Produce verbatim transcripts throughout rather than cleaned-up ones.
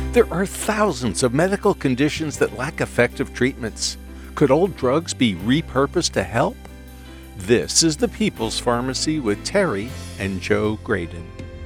There are thousands of medical conditions that lack effective treatments. Could old drugs be repurposed to help? This is the People's Pharmacy with Terry and Joe Graydon.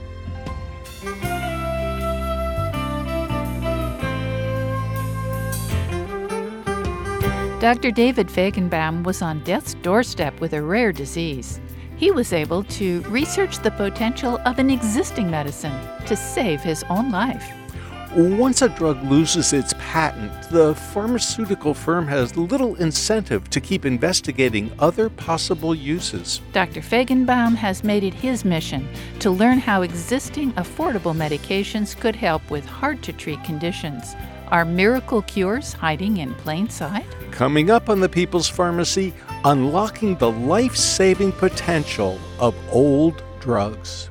Doctor David Fajgenbaum was on death's doorstep with a rare disease. He was able to research the potential of an existing medicine to save his own life. Once a drug loses its patent, the pharmaceutical firm has little incentive to keep investigating other possible uses. Doctor Fajgenbaum has made it his mission to learn how existing affordable medications could help with hard-to-treat conditions. Are miracle cures hiding in plain sight? Coming up on the People's Pharmacy, unlocking the life-saving potential of old drugs.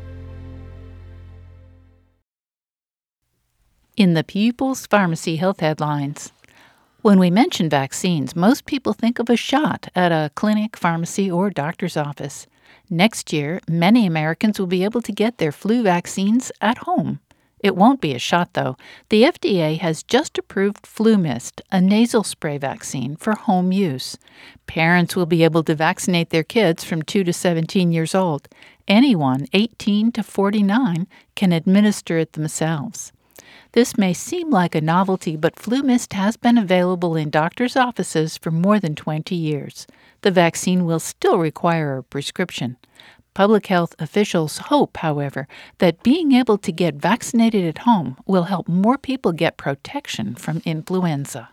In the People's Pharmacy Health Headlines. When we mention vaccines, most people think of a shot at a clinic, pharmacy, or doctor's office. Next year, many Americans will be able to get their flu vaccines at home. It won't be a shot, though. The F D A has just approved FluMist, a nasal spray vaccine for home use. Parents will be able to vaccinate their kids from two to seventeen years old. Anyone eighteen to forty-nine can administer it themselves. This may seem like a novelty, but FluMist has been available in doctors' offices for more than twenty years. The vaccine will still require a prescription. Public health officials hope, however, that being able to get vaccinated at home will help more people get protection from influenza.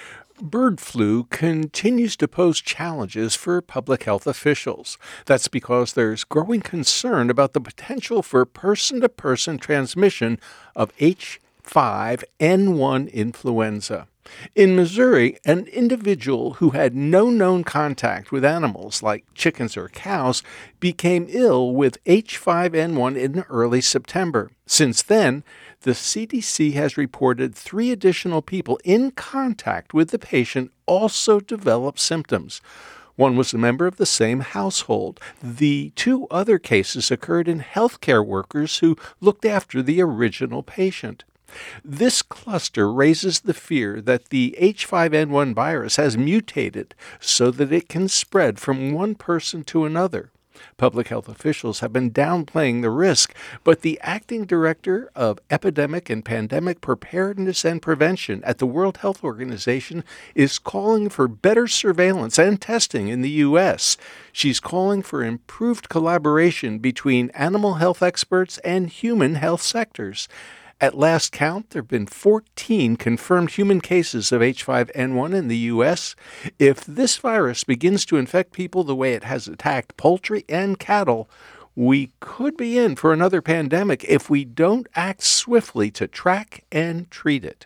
Bird flu continues to pose challenges for public health officials. That's because there's growing concern about the potential for person-to-person transmission of H five N one influenza. In Missouri, an individual who had no known contact with animals like chickens or cows became ill with H five N one in early September. Since then, the C D C has reported three additional people in contact with the patient also developed symptoms. One was a member of the same household. The two other cases occurred in healthcare workers who looked after the original patient. This cluster raises the fear that the H five N one virus has mutated so that it can spread from one person to another. Public health officials have been downplaying the risk, but the acting director of Epidemic and Pandemic Preparedness and Prevention at the World Health Organization is calling for better surveillance and testing in the U S. She's calling for improved collaboration between animal health experts and human health sectors. At last count, there have been fourteen confirmed human cases of H five N one in the U S. If this virus begins to infect people the way it has attacked poultry and cattle, we could be in for another pandemic if we don't act swiftly to track and treat it.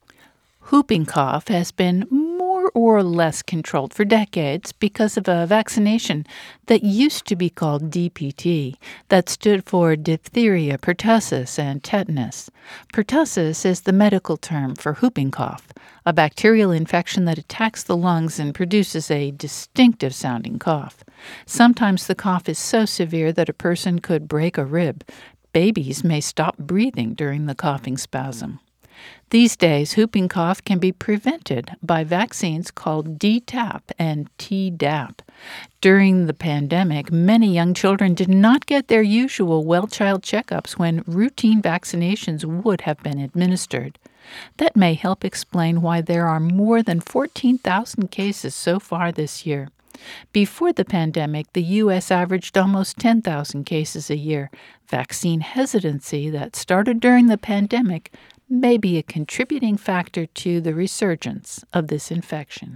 Whooping cough has been more or less controlled for decades because of a vaccination that used to be called D P T, that stood for diphtheria, pertussis, and tetanus. Pertussis is the medical term for whooping cough, a bacterial infection that attacks the lungs and produces a distinctive-sounding cough. Sometimes the cough is so severe that a person could break a rib. Babies may stop breathing during the coughing spasm. These days, whooping cough can be prevented by vaccines called D TAP and Tdap. During the pandemic, many young children did not get their usual well-child checkups when routine vaccinations would have been administered. That may help explain why there are more than fourteen thousand cases so far this year. Before the pandemic, the U S averaged almost ten thousand cases a year. Vaccine hesitancy that started during the pandemic may be a contributing factor to the resurgence of this infection.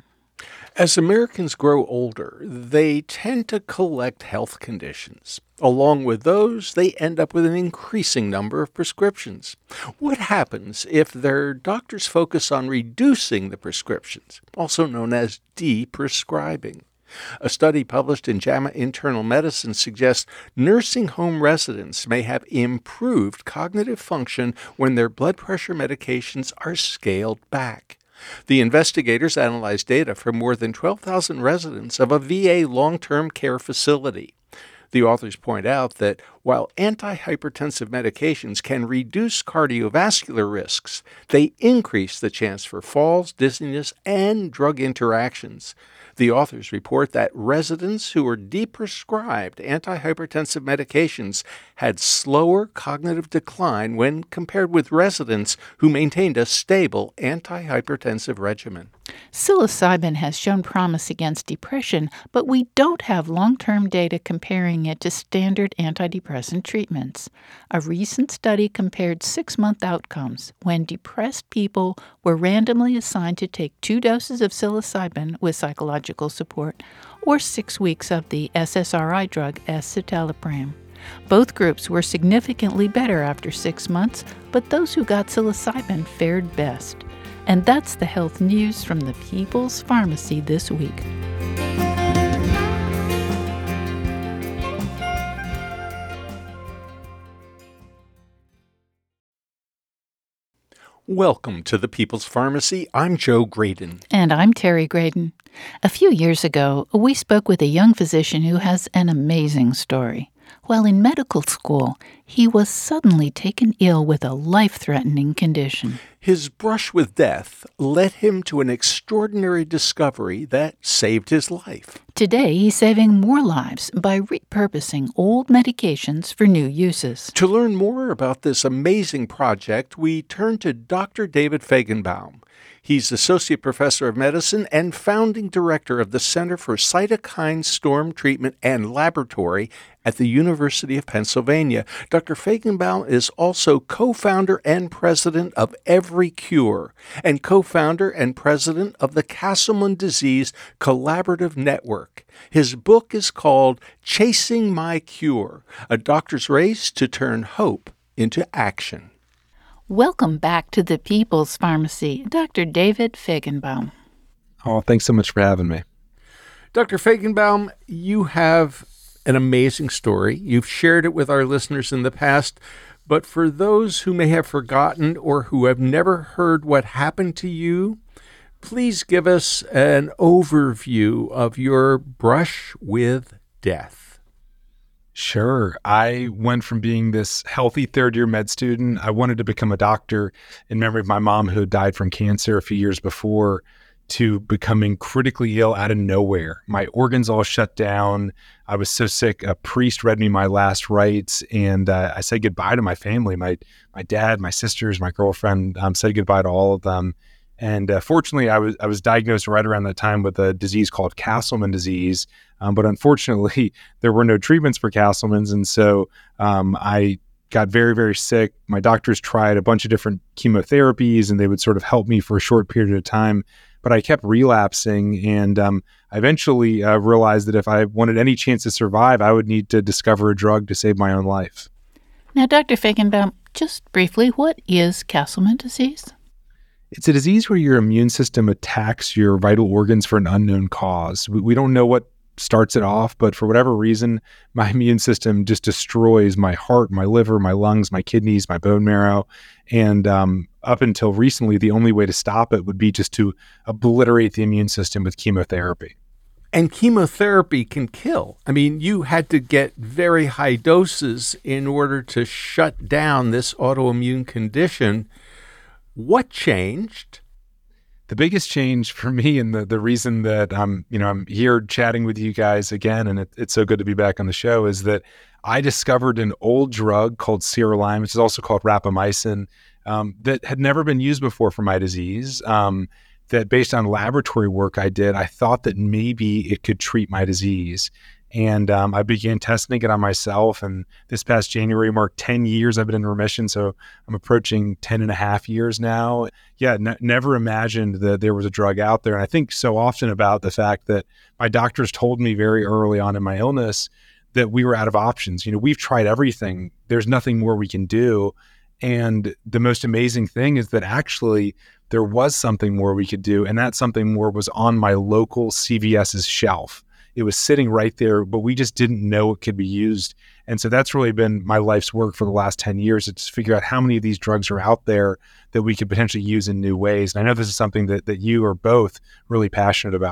As Americans grow older, they tend to collect health conditions. Along with those, they end up with an increasing number of prescriptions. What happens if their doctors focus on reducing the prescriptions, also known as de-prescribing? A study published in JAMA Internal Medicine suggests nursing home residents may have improved cognitive function when their blood pressure medications are scaled back. The investigators analyzed data from more than twelve thousand residents of a V A long-term care facility. The authors point out that while antihypertensive medications can reduce cardiovascular risks, they increase the chance for falls, dizziness, and drug interactions. The authors report that residents who were deprescribed antihypertensive medications had slower cognitive decline when compared with residents who maintained a stable antihypertensive regimen. Psilocybin has shown promise against depression, but we don't have long-term data comparing it to standard antidepressant treatments. A recent study compared six-month outcomes when depressed people were randomly assigned to take two doses of psilocybin with psychological support or six weeks of the S S R I drug escitalopram. Both groups were significantly better after six months, but those who got psilocybin fared best. And that's the health news from the People's Pharmacy this week. Welcome to the People's Pharmacy. I'm Joe Graydon. And I'm Terry Graydon. A few years ago, we spoke with a young physician who has an amazing story. While in medical school, he was suddenly taken ill with a life-threatening condition. His brush with death led him to an extraordinary discovery that saved his life. Today, he's saving more lives by repurposing old medications for new uses. To learn more about this amazing project, we turn to Doctor David Fajgenbaum. He's Associate Professor of Medicine and Founding Director of the Center for Cytokine Storm Treatment and Laboratory at the University of Pennsylvania. Doctor Fajgenbaum is also co-founder and president of Every Cure and co-founder and president of the Castleman Disease Collaborative Network. His book is called Chasing My Cure, a doctor's race to turn hope into action. Welcome back to the People's Pharmacy, Doctor David Fajgenbaum. Oh, thanks so much for having me. Doctor Fajgenbaum, you have an amazing story. You've shared it with our listeners in the past, but for those who may have forgotten or who have never heard what happened to you, please give us an overview of your brush with death. Sure. I went from being this healthy third-year med student. I wanted to become a doctor in memory of my mom who had died from cancer a few years before, to becoming critically ill out of nowhere. My organs all shut down. I was so sick, a priest read me my last rites, and uh, I said goodbye to my family. My my dad, my sisters, my girlfriend, um, said goodbye to all of them. And uh, fortunately, I was I was diagnosed right around that time with a disease called Castleman disease. Um, but unfortunately, there were no treatments for Castleman's. And so um, I got very, very sick. My doctors tried a bunch of different chemotherapies, and they would sort of help me for a short period of time. But I kept relapsing. And um, I eventually uh, realized that if I wanted any chance to survive, I would need to discover a drug to save my own life. Now, Doctor Fajgenbaum, just briefly, what is Castleman disease? It's a disease where your immune system attacks your vital organs for an unknown cause. We, we don't know what starts it off, but for whatever reason, my immune system just destroys my heart, my liver, my lungs, my kidneys, my bone marrow. And um, up until recently, the only way to stop it would be just to obliterate the immune system with chemotherapy. And chemotherapy can kill. I mean, you had to get very high doses in order to shut down this autoimmune condition. What changed? The biggest change for me, and the, the reason that I'm, you know, I'm here chatting with you guys again, and it, it's so good to be back on the show, is that I discovered an old drug called Sirolimus, which is also called rapamycin, um, that had never been used before for my disease. Um, that based on laboratory work I did, I thought that maybe it could treat my disease. And um, I began testing it on myself. And this past January marked ten years I've been in remission. So I'm approaching ten and a half years now. Yeah, n- never imagined that there was a drug out there. And I think so often about the fact that my doctors told me very early on in my illness that we were out of options. You know, we've tried everything. There's nothing more we can do. And the most amazing thing is that actually there was something more we could do. And that something more was on my local C V S's shelf. It was sitting right there, but we just didn't know it could be used. And so that's really been my life's work for the last ten years, is to figure out how many of these drugs are out there that we could potentially use in new ways. And I know this is something that, that you are both really passionate about.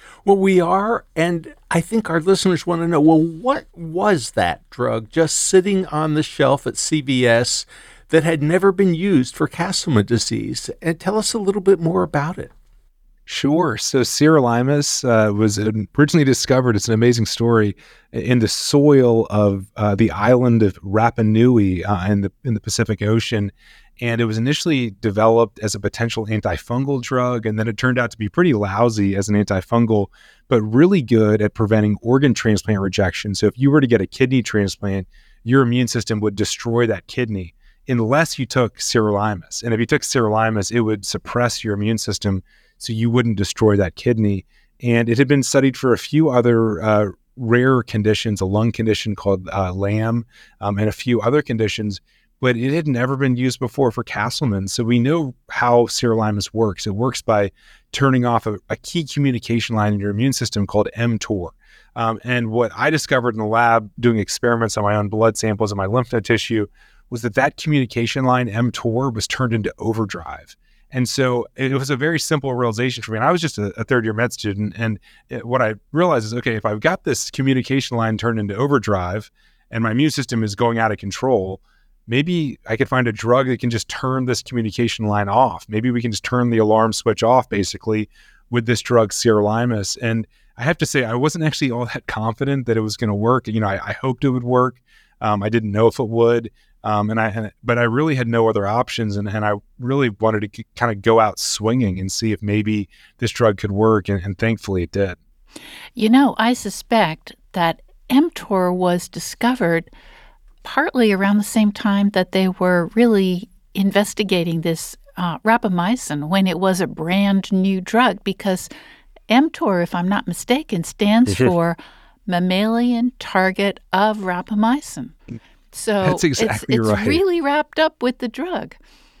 Well, we are, and I think our listeners want to know, well, what was that drug just sitting on the shelf at C V S that had never been used for Castleman disease? And tell us a little bit more about it. Sure. So sirolimus uh, was originally discovered, it's an amazing story, in the soil of uh, the island of Rapa Nui uh, in the in the Pacific Ocean. And it was initially developed as a potential antifungal drug, and then it turned out to be pretty lousy as an antifungal, but really good at preventing organ transplant rejection. So if you were to get a kidney transplant, your immune system would destroy that kidney unless you took sirolimus. And if you took sirolimus, it would suppress your immune system so you wouldn't destroy that kidney. And it had been studied for a few other uh, rare conditions, a lung condition called uh, L A M, um, and a few other conditions, but it had never been used before for Castleman. So we know how sirolimus works. It works by turning off a, a key communication line in your immune system called mTOR. Um, and what I discovered in the lab doing experiments on my own blood samples and my lymph node tissue was that that communication line, mTOR, was turned into overdrive. And so it was a very simple realization for me. And I was just a, a third year med student. And it, what I realized is, okay, if I've got this communication line turned into overdrive and my immune system is going out of control, maybe I could find a drug that can just turn this communication line off. Maybe we can just turn the alarm switch off, basically, with this drug, sirolimus. And I have to say, I wasn't actually all that confident that it was going to work. You know, I, I hoped it would work. Um, I didn't know if it would. Um, and I, and, but I really had no other options, and, and I really wanted to k- kind of go out swinging and see if maybe this drug could work, and, and thankfully it did. You know, I suspect that mTOR was discovered partly around the same time that they were really investigating this uh, rapamycin, when it was a brand new drug, because mTOR, if I'm not mistaken, stands for mammalian target of rapamycin. So That's exactly it's, it's right. really wrapped up with the drug.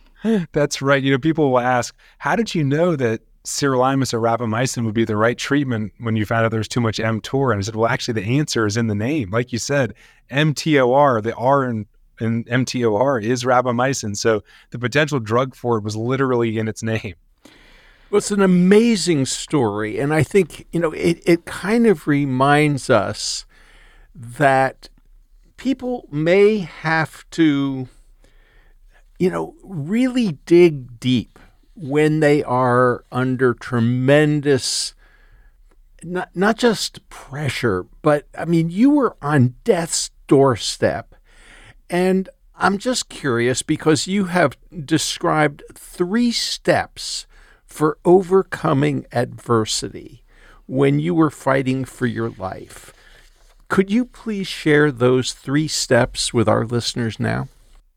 That's right. You know, people will ask, how did you know that sirolimus or rapamycin would be the right treatment when you found out there was too much mTOR? And I said, well, actually, the answer is in the name. Like you said, mTOR, the R in, in mTOR is rapamycin. So the potential drug for it was literally in its name. Well, it's an amazing story. And I think, you know, it, it kind of reminds us that people may have to, you know, really dig deep when they are under tremendous, not not just pressure, but I mean, you were on death's doorstep. And I'm just curious, because you have described three steps for overcoming adversity when you were fighting for your life. Could you please share those three steps with our listeners now?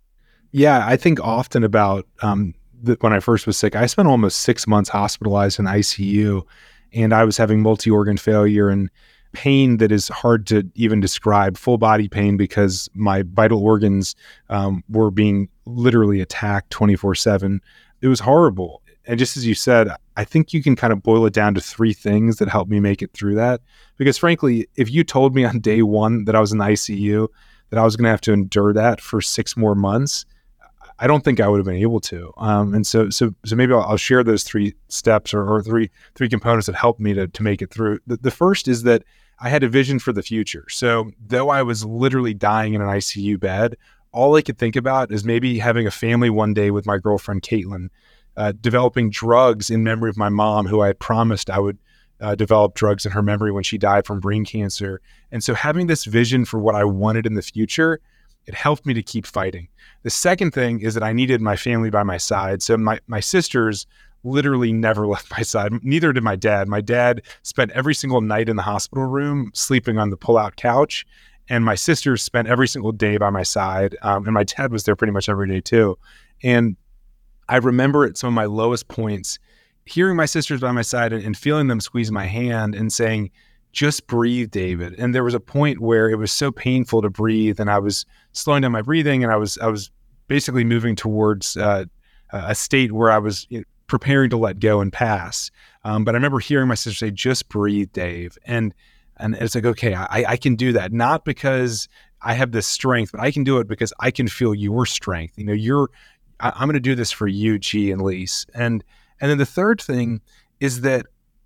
Yeah, I think often about um, the, when I first was sick, I spent almost six months hospitalized in I C U, and I was having multi-organ failure and pain that is hard to even describe, full body pain, because my vital organs um, were being literally attacked twenty-four seven. It was horrible. And just as you said, I think you can kind of boil it down to three things that helped me make it through that. Because frankly, if you told me on day one that I was in the I C U, that I was going to have to endure that for six more months, I don't think I would have been able to. Um, and so, so, so maybe I'll, I'll share those three steps or, or three three components that helped me to to make it through. The, the first is that I had a vision for the future. So though I was literally dying in an I C U bed, all I could think about is maybe having a family one day with my girlfriend, Caitlin, uh, developing drugs in memory of my mom, who I had promised I would uh, develop drugs in her memory when she died from brain cancer. And so having this vision for what I wanted in the future, it helped me to keep fighting. The second thing is that I needed my family by my side. So my, my sisters literally never left my side. Neither did my dad. My dad spent every single night in the hospital room sleeping on the pull-out couch. And my sisters spent every single day by my side. Um, and my dad was there pretty much every day too. And I remember at some of my lowest points, hearing my sisters by my side and, and feeling them squeeze my hand and saying, just breathe, David. And there was a point where it was so painful to breathe, and I was slowing down my breathing, and I was I was basically moving towards uh, a state where I was you know, preparing to let go and pass. Um, but I remember hearing my sister say, just breathe, Dave. And and it's like, okay, I, I can do that. Not because I have this strength, but I can do it because I can feel your strength. You know, you're, I, I'm going to do this for you, G and Lise. And, and then the third thing is that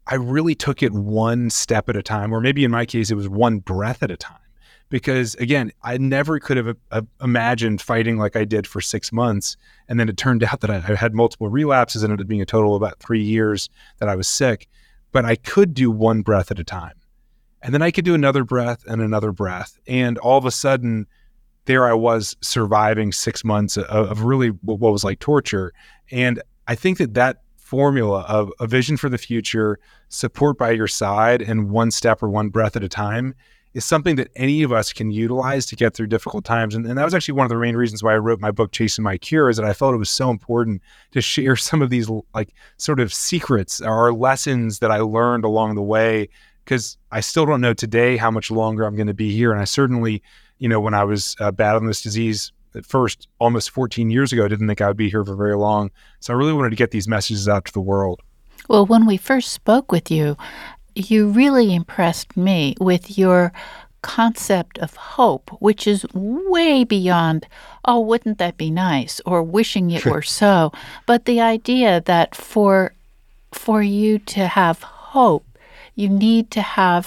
I really took it one step at a time, or maybe in my case, it was one breath at a time. Because again, I never could have uh, imagined fighting like I did for six months. And then it turned out that I, I had multiple relapses and it ended up being a total of about three years that I was sick. But I could do one breath at a time. And then I could do another breath and another breath. And all of a sudden, there I was surviving six months of, of really what was like torture. And I think that that formula of a vision for the future, support by your side, and one step or one breath at a time is something that any of us can utilize to get through difficult times. And, and that was actually one of the main reasons why I wrote my book, Chasing My Cure, is that I felt it was so important to share some of these like sort of secrets or lessons that I learned along the way, because I still don't know today how much longer I'm going to be here. And I certainly, you know, when I was uh, battling this disease at first, almost fourteen years ago, I didn't think I would be here for very long. So I really wanted to get these messages out to the world. Well, when we first spoke with you, you really impressed me with your concept of hope, which is way beyond, oh, wouldn't that be nice, or wishing it were so. But the idea that for for you to have hope, you need to have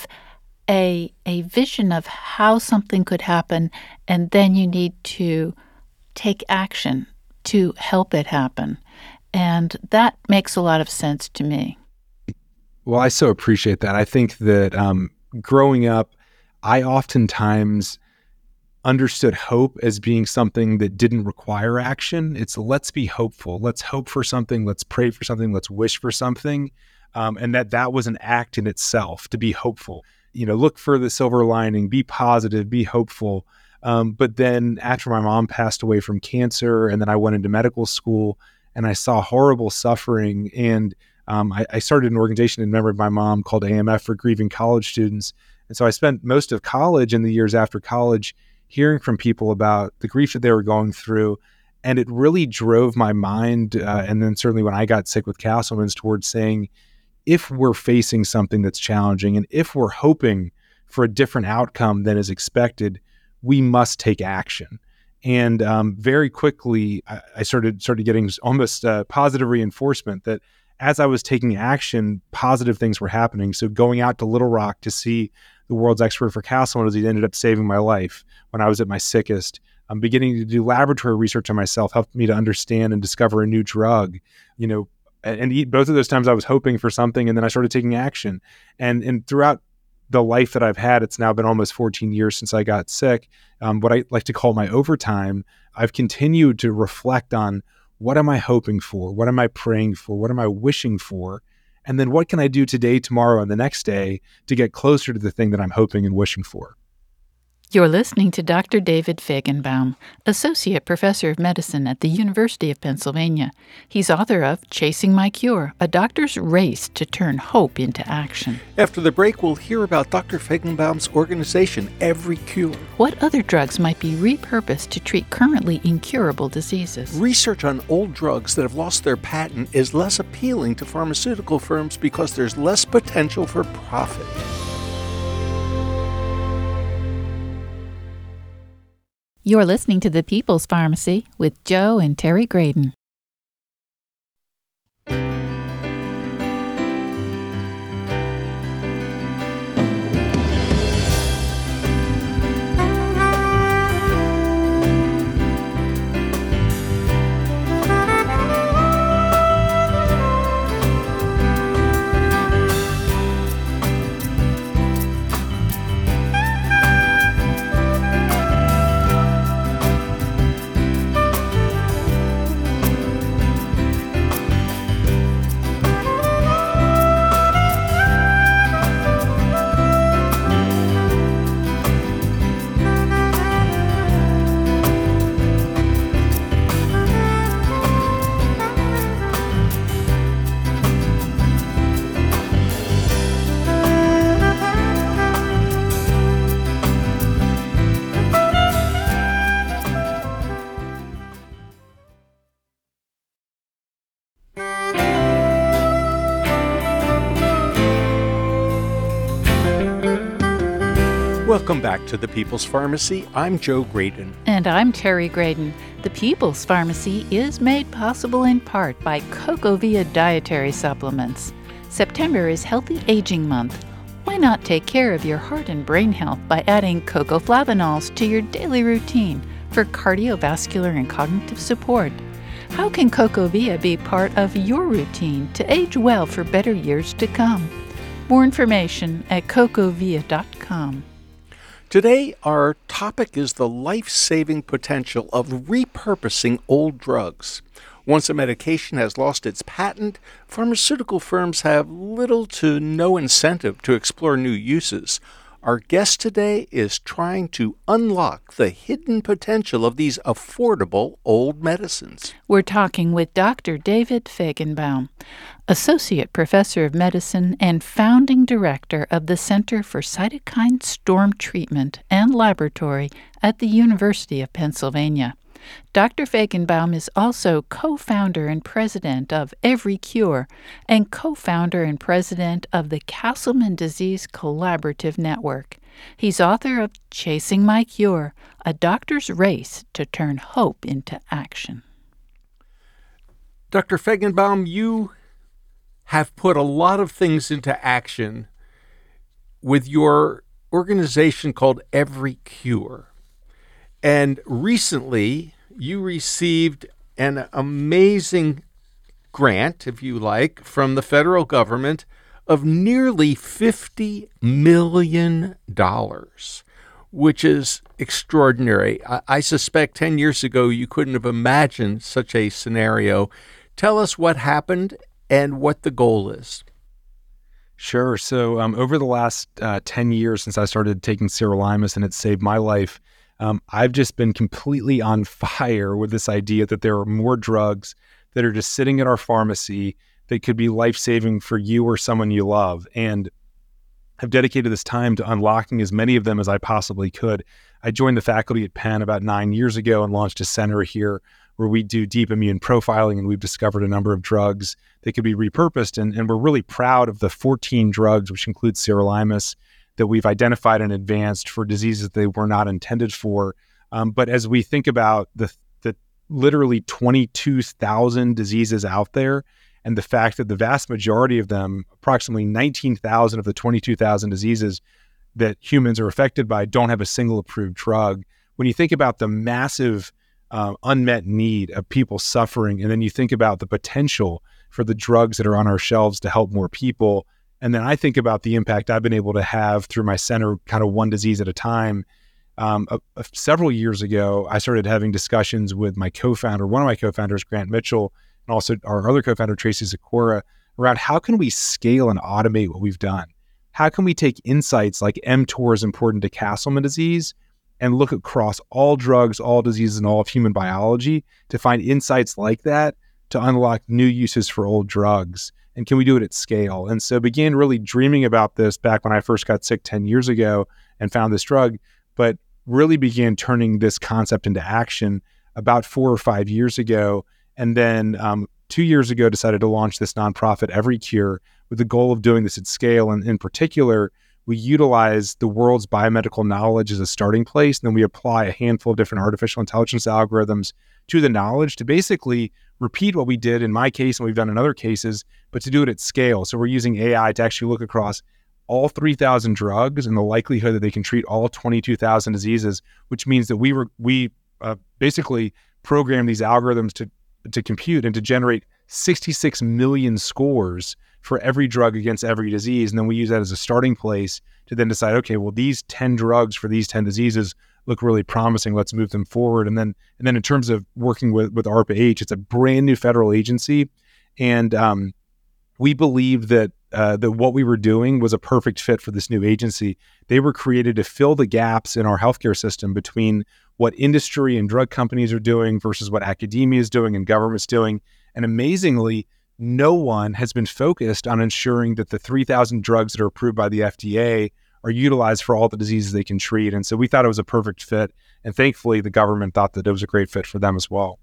a a vision of how something could happen, and then you need to take action to help it happen. And that makes a lot of sense to me. Well, I so appreciate that. I think that um, growing up, I oftentimes understood hope as being something that didn't require action. It's let's be hopeful. Let's hope for something. Let's pray for something. Let's wish for something. Um, and that that was an act in itself, to be hopeful. You know, look for the silver lining, be positive, be hopeful. Um, but then after my mom passed away from cancer, and then I went into medical school, and I saw horrible suffering, and Um, I, I started an organization in memory of my mom called A M F for grieving college students. And so I spent most of college and the years after college hearing from people about the grief that they were going through. And it really drove my mind. Uh, and then certainly when I got sick with Castleman's, towards saying, if we're facing something that's challenging, and if we're hoping for a different outcome than is expected, we must take action. And um, very quickly, I, I started, started getting almost uh, positive reinforcement that as I was taking action, positive things were happening. So going out to Little Rock to see the world's expert for Castleman disease ended up saving my life when I was at my sickest. I'm beginning to do laboratory research on myself, helped me to understand and discover a new drug, you know, and, and eat, both of those times I was hoping for something, and then I started taking action. And, and throughout the life that I've had, it's now been almost fourteen years since I got sick. Um, what I like to call my overtime, I've continued to reflect on, what am I hoping for? What am I praying for? What am I wishing for? And then what can I do today, tomorrow, and the next day to get closer to the thing that I'm hoping and wishing for? You're listening to Doctor David Fajgenbaum, Associate Professor of Medicine at the University of Pennsylvania. He's author of Chasing My Cure, a doctor's race to turn hope into action. After the break, we'll hear about Doctor Fajgenbaum's organization, Every Cure. What other drugs might be repurposed to treat currently incurable diseases? Research on old drugs that have lost their patent is less appealing to pharmaceutical firms because there's less potential for profit. You're listening to The People's Pharmacy with Joe and Terry Graedon. Welcome back to The People's Pharmacy. I'm Joe Graedon. And I'm Terry Graedon. The People's Pharmacy is made possible in part by CocoVia dietary supplements. September is Healthy Aging Month. Why not take care of your heart and brain health by adding cocoflavanols to your daily routine for cardiovascular and cognitive support? How can CocoVia be part of your routine to age well for better years to come? More information at cocovia dot com. Today, our topic is the life-saving potential of repurposing old drugs. Once a medication has lost its patent, pharmaceutical firms have little to no incentive to explore new uses. Our guest today is trying to unlock the hidden potential of these affordable old medicines. We're talking with Doctor David Fajgenbaum, Associate Professor of Medicine and Founding Director of the Center for Cytokine Storm Treatment and Laboratory at the University of Pennsylvania. Doctor Fajgenbaum is also co-founder and president of Every Cure and co-founder and president of the Castleman Disease Collaborative Network. He's author of Chasing My Cure, A Doctor's Race to Turn Hope into Action. Doctor Fajgenbaum, you have put a lot of things into action with your organization called Every Cure. And recently, you received an amazing grant, if you like, from the federal government of nearly fifty million dollars, which is extraordinary. I, I suspect ten years ago you couldn't have imagined such a scenario. Tell us what happened and what the goal is. Sure. So um, over the last uh, ten years since I started taking sirolimus and it saved my life, Um, I've just been completely on fire with this idea that there are more drugs that are just sitting at our pharmacy that could be life-saving for you or someone you love. And I've dedicated this time to unlocking as many of them as I possibly could. I joined the faculty at Penn about nine years ago and launched a center here where we do deep immune profiling, and we've discovered a number of drugs that could be repurposed. And, and we're really proud of the fourteen drugs, which include sirolimus, that we've identified and advanced for diseases that they were not intended for. Um, but as we think about the, the literally twenty-two thousand diseases out there, and the fact that the vast majority of them, approximately nineteen thousand of the twenty-two thousand diseases that humans are affected by, don't have a single approved drug. When you think about the massive uh, unmet need of people suffering, and then you think about the potential for the drugs that are on our shelves to help more people, and then I think about the impact I've been able to have through my center, kind of one disease at a time. Um, a, a, several years ago, I started having discussions with my co-founder, one of my co-founders, Grant Mitchell, and also our other co-founder, Tracy Zakora, around how can we scale and automate what we've done? How can we take insights like mTOR is important to Castleman disease and look across all drugs, all diseases, and all of human biology to find insights like that to unlock new uses for old drugs? And can we do it at scale? And so began really dreaming about this back when I first got sick ten years ago and found this drug, but really began turning this concept into action about four or five years ago. And then um, two years ago, decided to launch this nonprofit, Every Cure, with the goal of doing this at scale. And in particular, we utilize the world's biomedical knowledge as a starting place. And then we apply a handful of different artificial intelligence algorithms to the knowledge to basically repeat what we did in my case and we've done in other cases, but to do it at scale. So we're using A I to actually look across all three thousand drugs and the likelihood that they can treat all twenty-two thousand diseases, which means that we were we uh, basically program these algorithms to to compute and to generate sixty-six million scores for every drug against every disease. And then we use that as a starting place to then decide, okay, well, these ten drugs for these ten diseases look really promising. Let's move them forward. And then, and then in terms of working with, with ARPA-H, it's a brand new federal agency. And um, we believe that, uh, that what we were doing was a perfect fit for this new agency. They were created to fill the gaps in our healthcare system between what industry and drug companies are doing versus what academia is doing and government's doing. And amazingly, no one has been focused on ensuring that the three thousand drugs that are approved by the F D A are utilized for all the diseases they can treat. And so we thought it was a perfect fit. And thankfully, the government thought that it was a great fit for them as well.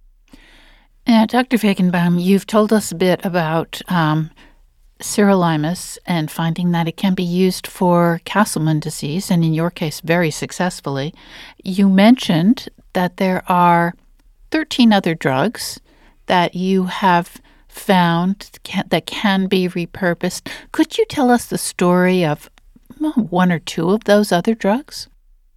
Uh, Doctor Fajgenbaum, you've told us a bit about um, sirolimus and finding that it can be used for Castleman disease, and in your case, very successfully. You mentioned that there are thirteen other drugs that you have found can, that can be repurposed. Could you tell us the story of well, one or two of those other drugs?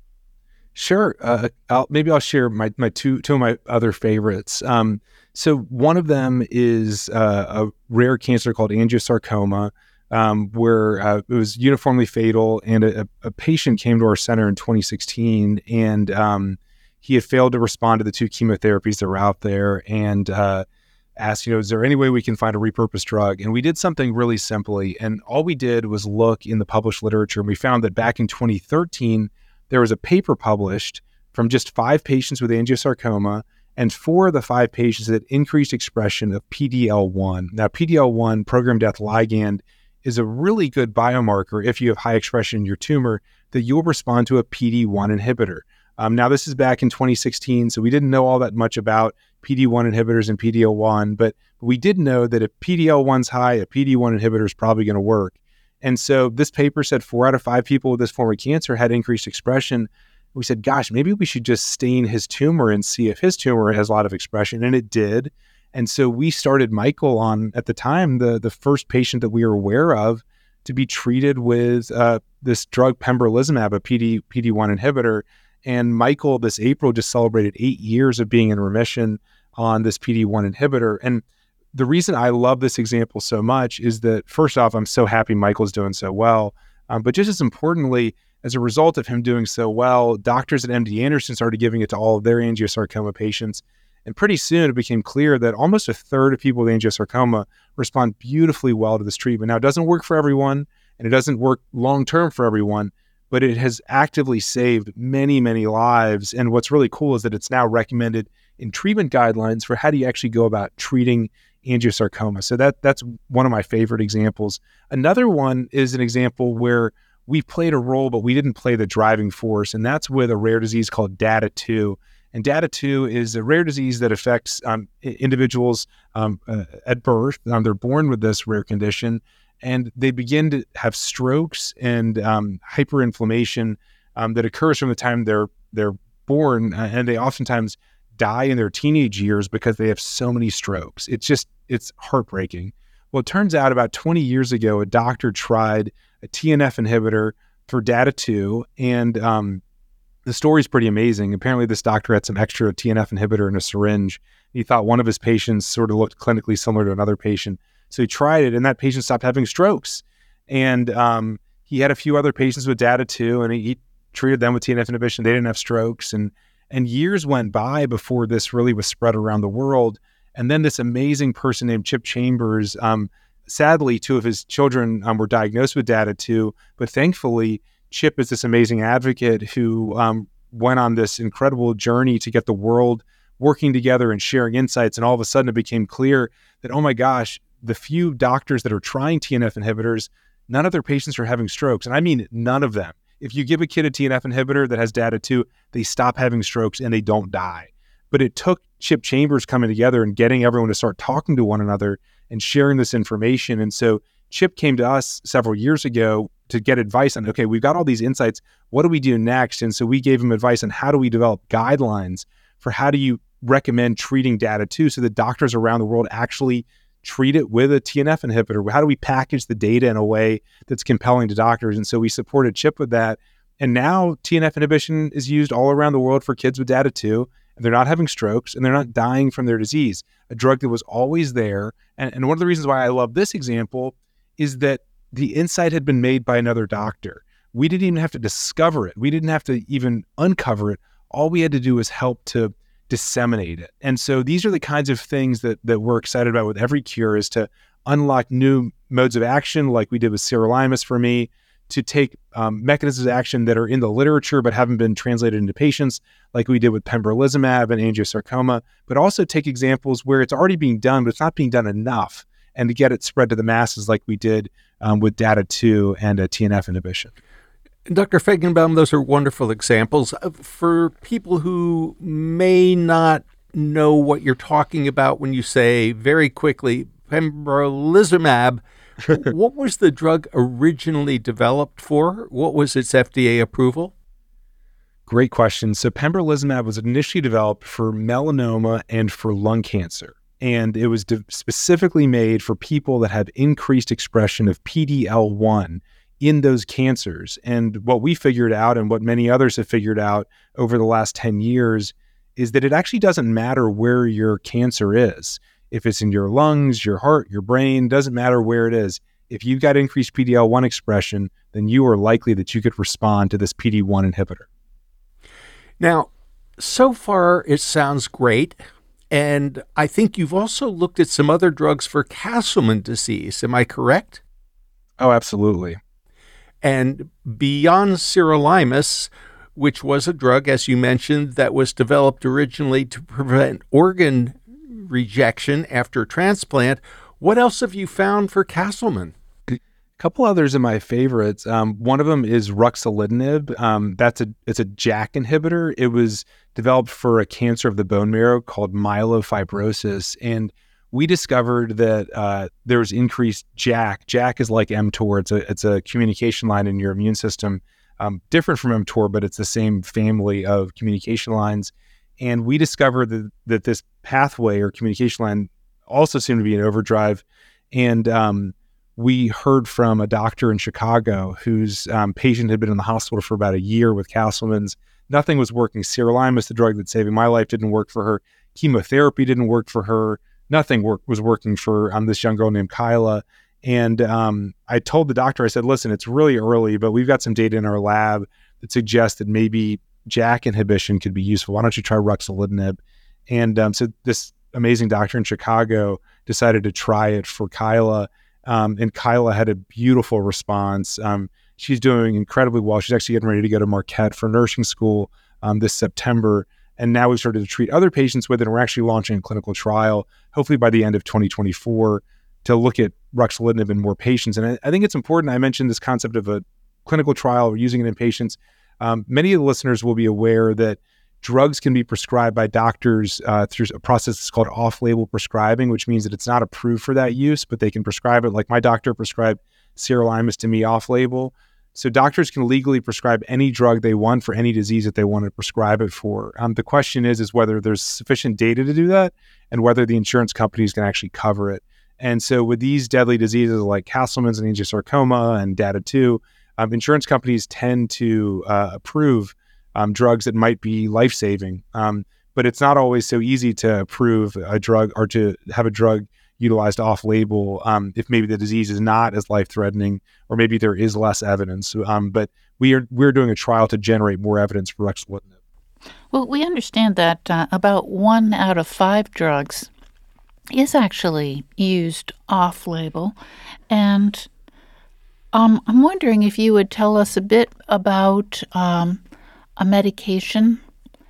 Sure. Uh, I'll, maybe I'll share my, my two two of my other favorites. Um, so one of them is uh, a rare cancer called angiosarcoma, um, where uh, it was uniformly fatal, and a, a patient came to our center in twenty sixteen, and um, he had failed to respond to the two chemotherapies that were out there, and uh, asked, you know, is there any way we can find a repurposed drug? And we did something really simply, and all we did was look in the published literature, and we found that back in twenty thirteen, there was a paper published from just five patients with angiosarcoma, and four of the five patients had increased expression of P D L one. Now, P D L one, programmed death ligand, is a really good biomarker if you have high expression in your tumor that you'll respond to a P D one inhibitor. Um, now, this is back in twenty sixteen, so we didn't know all that much about P D one inhibitors and P D L one, but we did know that if P D L one's high, a P D one inhibitor is probably going to work. And so this paper said four out of five people with this form of cancer had increased expression. We said, gosh, maybe we should just stain his tumor and see if his tumor has a lot of expression. And it did. And so we started Michael on, at the time, the, the first patient that we were aware of to be treated with uh, this drug pembrolizumab, a P D, P D one inhibitor. And Michael, this April, just celebrated eight years of being in remission on this P D one inhibitor. And the reason I love this example so much is that, first off, I'm so happy Michael's doing so well. Um, but just as importantly, as a result of him doing so well, doctors at M D Anderson started giving it to all of their angiosarcoma patients. And pretty soon it became clear that almost a third of people with angiosarcoma respond beautifully well to this treatment. Now, it doesn't work for everyone, and it doesn't work long-term for everyone, but it has actively saved many, many lives. And what's really cool is that it's now recommended in treatment guidelines for how do you actually go about treating angiosarcoma. So that that's one of my favorite examples. Another one is an example where we played a role, but we didn't play the driving force, and that's with a rare disease called D A D A two. And D A D A two is a rare disease that affects um, individuals um, uh, at birth. Um, they're born with this rare condition, and they begin to have strokes and um, hyperinflammation um, that occurs from the time they're they're born, uh, and they oftentimes die in their teenage years because they have so many strokes. It's just, it's heartbreaking. Well, it turns out about twenty years ago, a doctor tried a T N F inhibitor for D A D A two, and um, the story's pretty amazing. Apparently, this doctor had some extra T N F inhibitor in a syringe. He thought one of his patients sort of looked clinically similar to another patient. So he tried it, and that patient stopped having strokes. And um, he had a few other patients with D A D A two, and he, he treated them with T N F inhibition. They didn't have strokes. And And years went by before this really was spread around the world. And then this amazing person named Chip Chambers, um, sadly, two of his children um, were diagnosed with D A D A two, but thankfully, Chip is this amazing advocate who um, went on this incredible journey to get the world working together and sharing insights. And all of a sudden, it became clear that, oh my gosh, the few doctors that are trying T N F inhibitors, none of their patients are having strokes. And I mean, none of them. If you give a kid a T N F inhibitor that has D A D A two, they stop having strokes and they don't die. But it took Chip Chambers coming together and getting everyone to start talking to one another and sharing this information. And so Chip came to us several years ago to get advice on, okay, we've got all these insights. What do we do next? And so we gave him advice on how do we develop guidelines for how do you recommend treating D A D A two so that doctors around the world actually treat it with a T N F inhibitor. How do we package the data in a way that's compelling to doctors? And so we supported Chip with that. And now T N F inhibition is used all around the world for kids with D A D A two, and they're not having strokes and they're not dying from their disease, a drug that was always there. And, and one of the reasons why I love this example is that the insight had been made by another doctor. We didn't even have to discover it. We didn't have to even uncover it. All we had to do was help to disseminate it. And so these are the kinds of things that that we're excited about with every cure, is to unlock new modes of action, like we did with sirolimus for me, to take um, mechanisms of action that are in the literature but haven't been translated into patients, like we did with pembrolizumab and angiosarcoma, but also take examples where it's already being done, but it's not being done enough, and to get it spread to the masses like we did um, with D A D A two and uh, T N F inhibition. Doctor Feigenbaum, those are wonderful examples. For people who may not know what you're talking about when you say very quickly pembrolizumab, what was the drug originally developed for? What was its F D A approval? Great question. So pembrolizumab was initially developed for melanoma and for lung cancer. And it was de- specifically made for people that have increased expression of P D L one in those cancers. And what we figured out, and what many others have figured out over the last ten years, is that it actually doesn't matter where your cancer is. If it's in your lungs, your heart, your brain, doesn't matter where it is. If you've got increased P D L one expression, then you are likely that you could respond to this P D one inhibitor. Now, so far it sounds great. And I think you've also looked at some other drugs for Castleman disease. Am I correct? Oh, absolutely. And beyond sirolimus, which was a drug, as you mentioned, that was developed originally to prevent organ rejection after transplant, what else have you found for Castleman? A couple others of my favorites. Um, one of them is ruxolitinib. Um, that's a it's a JAK inhibitor. It was developed for a cancer of the bone marrow called myelofibrosis, and we discovered that uh, there was increased JAK. JAK is like mTOR. It's a it's a communication line in your immune system, um, different from mTOR, but it's the same family of communication lines. And we discovered that that this pathway or communication line also seemed to be in overdrive, and um, we heard from a doctor in Chicago whose um, patient had been in the hospital for about a year with Castleman's. Nothing was working. Sirolimus, the drug that's saving my life, didn't work for her. Chemotherapy didn't work for her. Nothing work, was working for um, this young girl named Kyla. And um, I told the doctor, I said, listen, it's really early, but we've got some data in our lab that suggests that maybe JAK inhibition could be useful. Why don't you try ruxolitinib? And um, so this amazing doctor in Chicago decided to try it for Kyla. Um, and Kyla had a beautiful response. Um, she's doing incredibly well. She's actually getting ready to go to Marquette for nursing school um, this September. And now we've started to treat other patients with it. And we're actually launching a clinical trial, hopefully by the end of twenty twenty-four, to look at ruxolitinib in more patients. And I, I think it's important. I mentioned this concept of a clinical trial or using it in patients. Um, many of the listeners will be aware that drugs can be prescribed by doctors uh, through a process that's called off-label prescribing, which means that it's not approved for that use, but they can prescribe it. Like my doctor prescribed sirolimus to me off-label. So doctors can legally prescribe any drug they want for any disease that they want to prescribe it for. Um, the question is, is whether there's sufficient data to do that and whether the insurance companies can actually cover it. And so with these deadly diseases like Castleman's and angiosarcoma and D A T A two, um, insurance companies tend to uh, approve Um, drugs that might be life-saving. Um, but it's not always so easy to approve a drug or to have a drug utilized off-label um, if maybe the disease is not as life-threatening or maybe there is less evidence. Um, but we are, we're doing a trial to generate more evidence for ruxolitinib. Well, we understand that uh, about one out of five drugs is actually used off-label. And um, I'm wondering if you would tell us a bit about um, a medication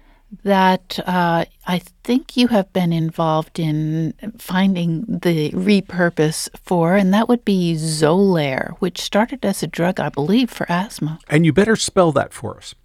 that uh, I think you have been involved in finding the repurpose for, and that would be Xolair, which started as a drug, I believe, for asthma. And you better spell that for us.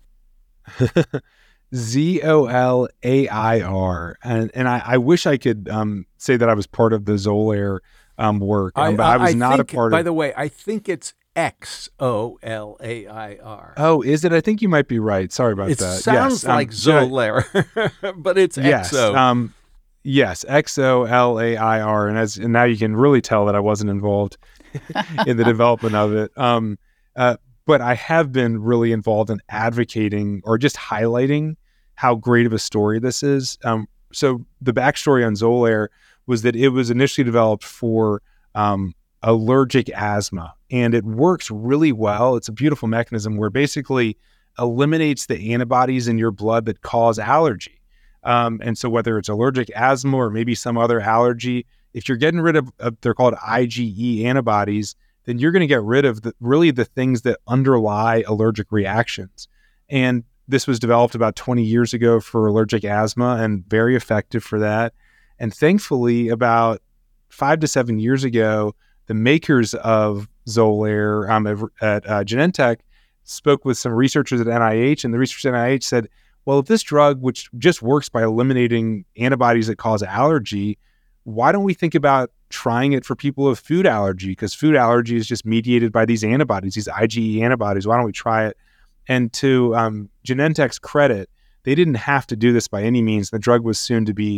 Z O L A I R. And and I, I wish I could um, say that I was part of the Xolair um, work, um, I, but I was I not think, a part by of it. the way, I think it's X O L A I R. Oh, is it? I think you might be right. Sorry about It that. sounds yes, um, like Xolair, but it's yes, X O. um, yes, X O L A I R. And as and now you can really tell that I wasn't involved in the development of it. Um, uh, but I have been really involved in advocating or just highlighting how great of a story this is. Um, so the backstory on Xolair was that it was initially developed for um, allergic asthma, and it works really well. It's a beautiful mechanism where it basically eliminates the antibodies in your blood that cause allergy. Um, and so whether it's allergic asthma or maybe some other allergy, if you're getting rid of, of they're called IgE antibodies, then you're going to get rid of the, really the things that underlie allergic reactions. And this was developed about twenty years ago for allergic asthma and very effective for that. And thankfully, about five to seven years ago, the makers of Xolair um, at uh, Genentech spoke with some researchers at N I H, and the researchers at N I H said, well, if this drug, which just works by eliminating antibodies that cause allergy, why don't we think about trying it for people with food allergy? Because food allergy is just mediated by these antibodies, these IgE antibodies. Why don't we try it? And to um, Genentech's credit, they didn't have to do this by any means. The drug was soon to be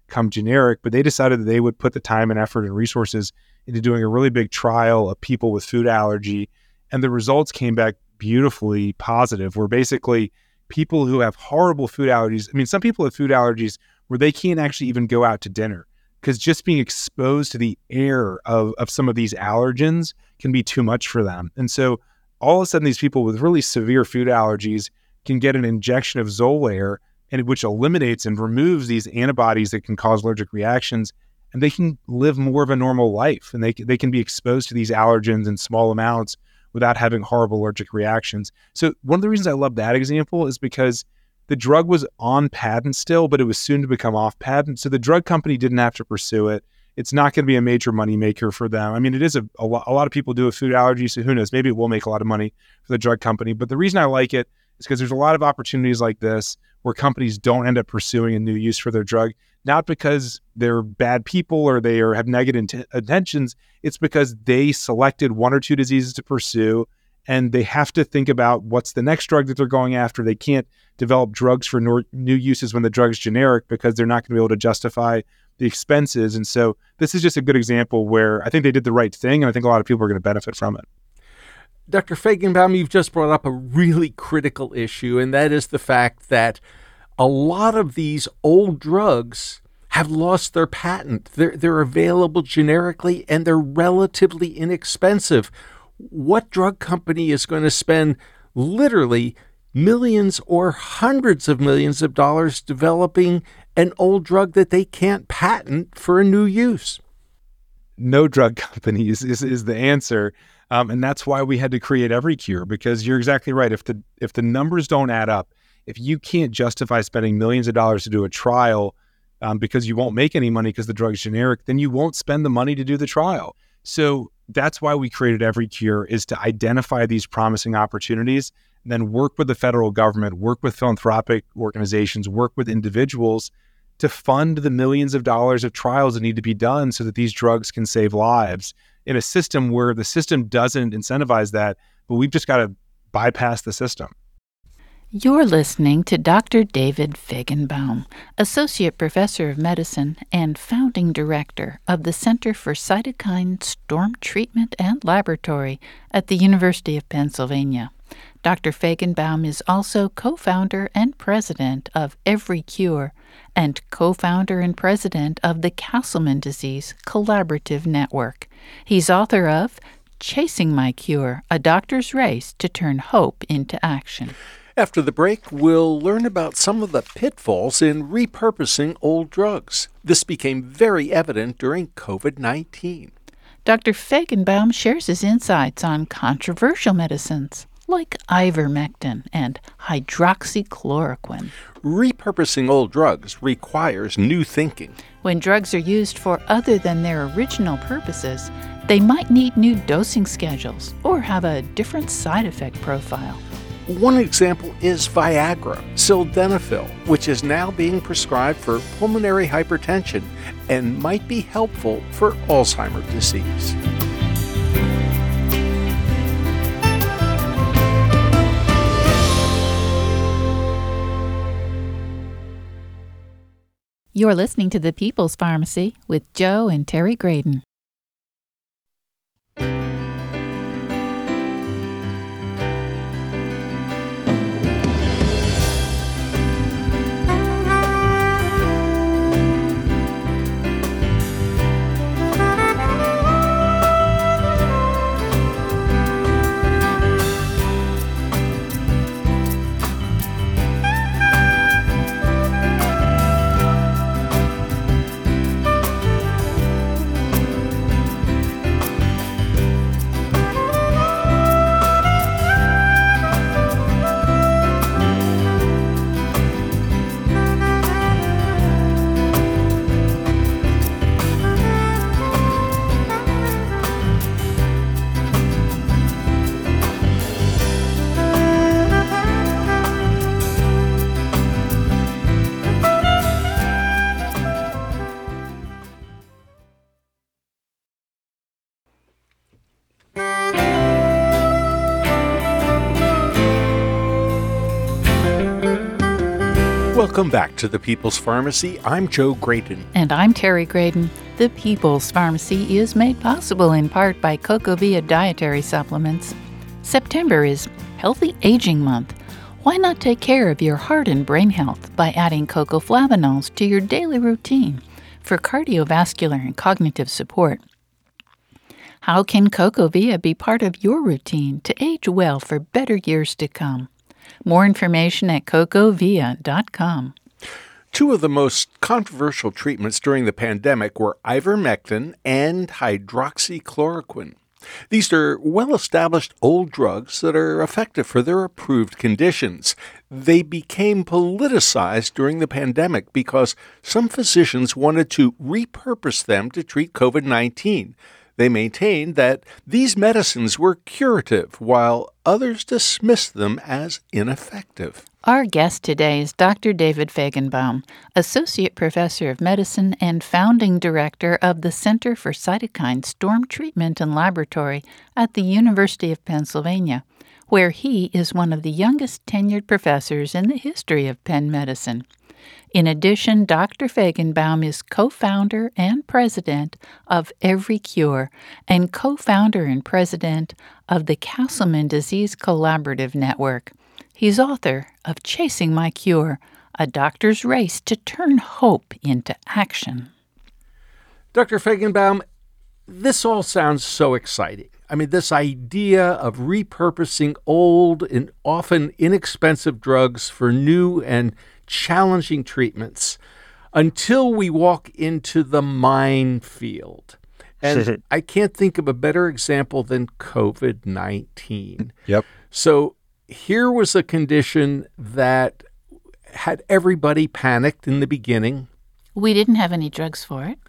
come generic, but they decided that they would put the time and effort and resources into doing a really big trial of people with food allergy. And the results came back beautifully positive, where basically people who have horrible food allergies, I mean, some people have food allergies where they can't actually even go out to dinner because just being exposed to the air of, of some of these allergens can be too much for them. And so all of a sudden, these people with really severe food allergies can get an injection of Xolair, and which eliminates and removes these antibodies that can cause allergic reactions, and they can live more of a normal life, and they they can be exposed to these allergens in small amounts without having horrible allergic reactions. So one of the reasons I love that example is because the drug was on patent still, but it was soon to become off patent. So the drug company didn't have to pursue it. It's not going to be a major moneymaker for them. I mean, it is a, a, lot, a lot of people do a food allergy, so who knows? Maybe it will make a lot of money for the drug company. But the reason I like it is because there's a lot of opportunities like this where companies don't end up pursuing a new use for their drug, not because they're bad people or they are, have negative int- intentions. It's because they selected one or two diseases to pursue, and they have to think about what's the next drug that they're going after. They can't develop drugs for nor- new uses when the drug's generic because they're not going to be able to justify the expenses. And so this is just a good example where I think they did the right thing, and I think a lot of people are going to benefit from it. Doctor Feigenbaum, you've just brought up a really critical issue, and that is the fact that a lot of these old drugs have lost their patent. They're, they're available generically, and they're relatively inexpensive. What drug company is going to spend literally millions or hundreds of millions of dollars developing an old drug that they can't patent for a new use? No drug company is, is, is the answer. Um, and that's why we had to create EveryCure, because you're exactly right. If the if the numbers don't add up, if you can't justify spending millions of dollars to do a trial um, because you won't make any money because the drug's generic, then you won't spend the money to do the trial. So that's why we created EveryCure, is to identify these promising opportunities and then work with the federal government, work with philanthropic organizations, work with individuals to fund the millions of dollars of trials that need to be done so that these drugs can save lives in a system where the system doesn't incentivize that, but we've just got to bypass the system. You're listening to Doctor David Feigenbaum, Associate Professor of Medicine and Founding Director of the Center for Cytokine Storm Treatment and Laboratory at the University of Pennsylvania. Doctor Feigenbaum is also co-founder and president of EveryCure and co-founder and president of the Castleman Disease Collaborative Network. He's author of Chasing My Cure, A Doctor's Race to Turn Hope into Action. After the break, we'll learn about some of the pitfalls in repurposing old drugs. This became very evident during covid nineteen. Doctor Feigenbaum shares his insights on controversial medicines like ivermectin and hydroxychloroquine. Repurposing old drugs requires new thinking. When drugs are used for other than their original purposes, they might need new dosing schedules or have a different side effect profile. One example is Viagra, sildenafil, which is now being prescribed for pulmonary hypertension and might be helpful for Alzheimer's disease. You're listening to The People's Pharmacy with Joe and Terry Graydon. Welcome back to the People's Pharmacy. I'm Joe Graydon. And I'm Terry Graydon. The People's Pharmacy is made possible in part by CocoVia dietary supplements. September is Healthy Aging Month. Why not take care of your heart and brain health by adding cocoflavanols to your daily routine for cardiovascular and cognitive support? How can CocoVia be part of your routine to age well for better years to come? More information at cocovia dot com. Two of the most controversial treatments during the pandemic were ivermectin and hydroxychloroquine. These are well-established old drugs that are effective for their approved conditions. They became politicized during the pandemic because some physicians wanted to repurpose them to treat covid nineteen. They maintained that these medicines were curative, while others dismissed them as ineffective. Our guest today is Doctor David Fajgenbaum, Associate Professor of Medicine and Founding Director of the Center for Cytokine Storm Treatment and Laboratory at the University of Pennsylvania, where he is one of the youngest tenured professors in the history of Penn Medicine. In addition, Doctor Fajgenbaum is co-founder and president of Every Cure and co-founder and president of the Castleman Disease Collaborative Network. He's author of Chasing My Cure, a doctor's race to turn hope into action. Doctor Fajgenbaum, this all sounds so exciting. I mean, this idea of repurposing old and often inexpensive drugs for new and challenging treatments until we walk into the minefield. And I can't think of a better example than covid nineteen. Yep. So here was a condition that had everybody panicked in the beginning. We didn't have any drugs for it.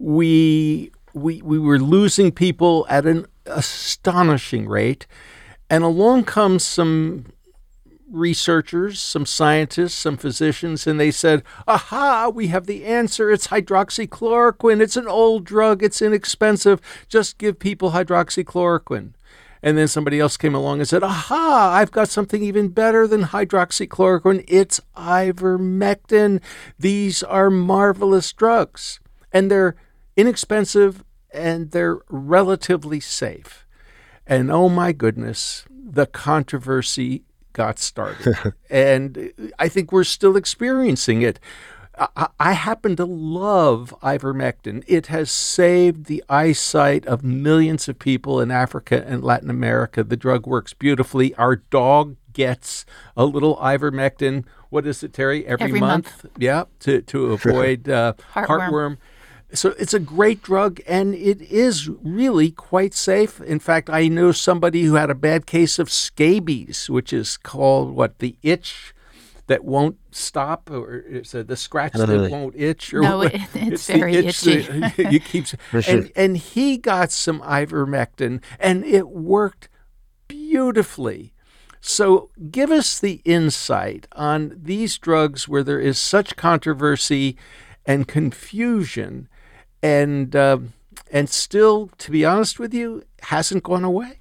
We we we were losing people at an astonishing rate. And along comes some researchers, some scientists, some physicians, and they said, aha, we have the answer. It's hydroxychloroquine. It's an old drug. It's inexpensive. Just give people hydroxychloroquine. And then somebody else came along and said, aha, I've got something even better than hydroxychloroquine. It's ivermectin. These are marvelous drugs. And they're inexpensive and they're relatively safe. And oh my goodness, the controversy got started. And I think we're still experiencing it. I, I happen to love ivermectin. It has saved the eyesight of millions of people in Africa and Latin America. The drug works beautifully. Our dog gets a little ivermectin. What is it, Terry? Every, Every month? month. Yeah, to, to avoid uh, Heartworm. heartworm. So it's a great drug, and it is really quite safe. In fact, I know somebody who had a bad case of scabies, which is called, what, the itch that won't stop, or is it the scratch that really. won't itch? Or No, what? it, it's, it's very the itch itchy. that you keep, and, and he got some ivermectin, and it worked beautifully. So give us the insight on these drugs where there is such controversy and confusion, and uh, and still, to be honest with you, hasn't gone away.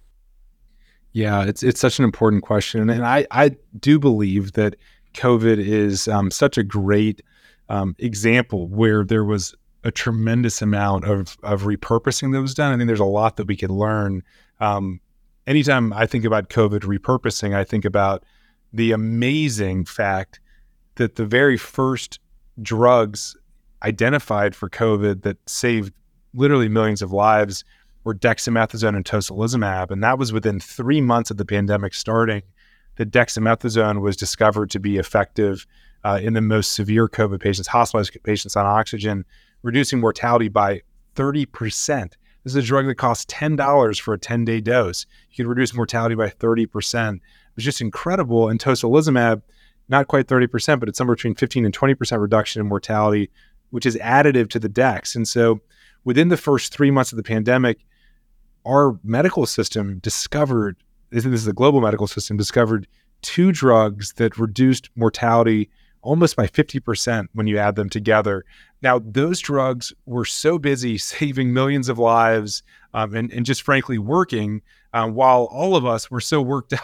Yeah, it's it's such an important question, and I, I do believe that COVID is um, such a great um, example where there was a tremendous amount of of repurposing that was done. I think there's a lot that we could learn. Um, anytime I think about COVID repurposing, I think about the amazing fact that the very first drugs identified for COVID that saved literally millions of lives were dexamethasone and tocilizumab. And that was within three months of the pandemic starting, that dexamethasone was discovered to be effective uh, in the most severe COVID patients, hospitalized patients on oxygen, reducing mortality by thirty percent. This is a drug that costs ten dollars for a ten-day dose. You could reduce mortality by thirty percent. It was just incredible. And tocilizumab, not quite thirty percent, but it's somewhere between fifteen and twenty percent reduction in mortality, which is additive to the dex. And so within the first three months of the pandemic, our medical system discovered, this is the global medical system, discovered two drugs that reduced mortality almost by fifty percent when you add them together. Now, those drugs were so busy saving millions of lives um, and, and just frankly working, um, while all of us were so worked up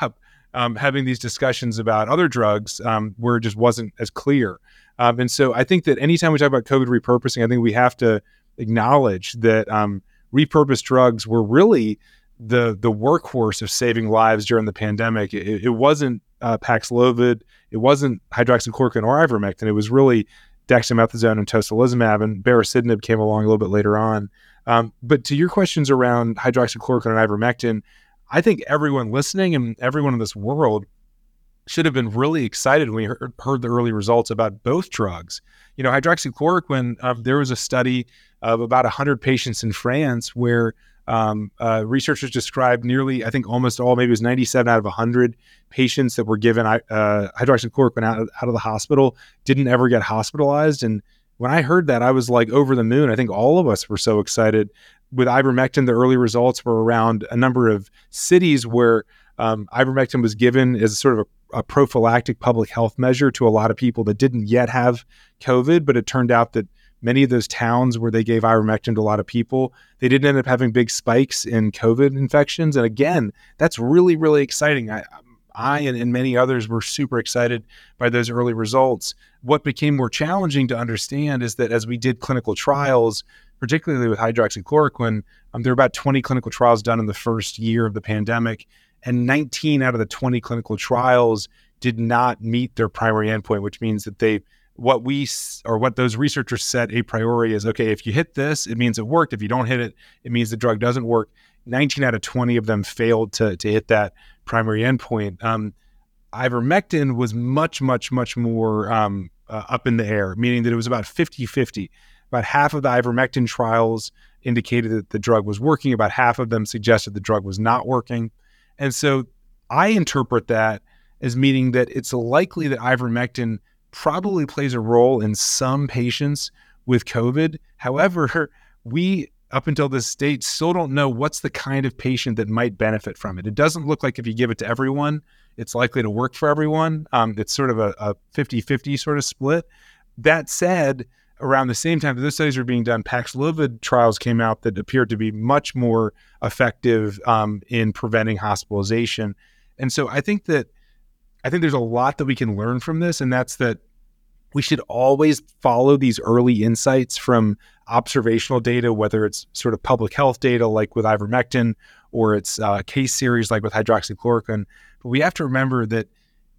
um, having these discussions about other drugs um, where it just wasn't as clear. Um, and so I think that anytime we talk about COVID repurposing, I think we have to acknowledge that um, repurposed drugs were really the the workhorse of saving lives during the pandemic. It, it wasn't uh, Paxlovid, it wasn't hydroxychloroquine or ivermectin. It was really dexamethasone and tocilizumab, and baricitinib came along a little bit later on. Um, but to your questions around hydroxychloroquine and ivermectin, I think everyone listening and everyone in this world should have been really excited when we heard, heard the early results about both drugs. You know, hydroxychloroquine, uh, there was a study of about one hundred patients in France where um, uh, researchers described nearly, I think almost all, maybe it was ninety-seven out of one hundred patients that were given uh, hydroxychloroquine out of, out of the hospital didn't ever get hospitalized. And when I heard that, I was like over the moon. I think all of us were so excited. With ivermectin, the early results were around a number of cities where um, ivermectin was given as sort of a, a prophylactic public health measure to a lot of people that didn't yet have COVID. But it turned out that many of those towns where they gave ivermectin to a lot of people, they didn't end up having big spikes in COVID infections. And again, that's really, really exciting. I, I and, and many others were super excited by those early results. What became more challenging to understand is that as we did clinical trials, particularly with hydroxychloroquine, um, there were about twenty clinical trials done in the first year of the pandemic, and nineteen out of the twenty clinical trials did not meet their primary endpoint, which means that they, what we, or what those researchers set a priori is, okay, if you hit this, it means it worked. If you don't hit it, it means the drug doesn't work. nineteen out of twenty of them failed to, to hit that primary endpoint. Um, ivermectin was much, much, much more um, uh, up in the air, meaning that it was about fifty-fifty. About half of the ivermectin trials indicated that the drug was working. About half of them suggested the drug was not working. And so I interpret that as meaning that it's likely that ivermectin probably plays a role in some patients with COVID. However, we, up until this date, still don't know what's the kind of patient that might benefit from it. It doesn't look like if you give it to everyone, it's likely to work for everyone. Um, it's sort of a, a fifty-fifty sort of split. That said, around the same time that those studies were being done, Paxlovid trials came out that appeared to be much more effective um, in preventing hospitalization. And so I think that I think there's a lot that we can learn from this, and that's that we should always follow these early insights from observational data, whether it's sort of public health data like with ivermectin or it's uh, case series like with hydroxychloroquine. But we have to remember that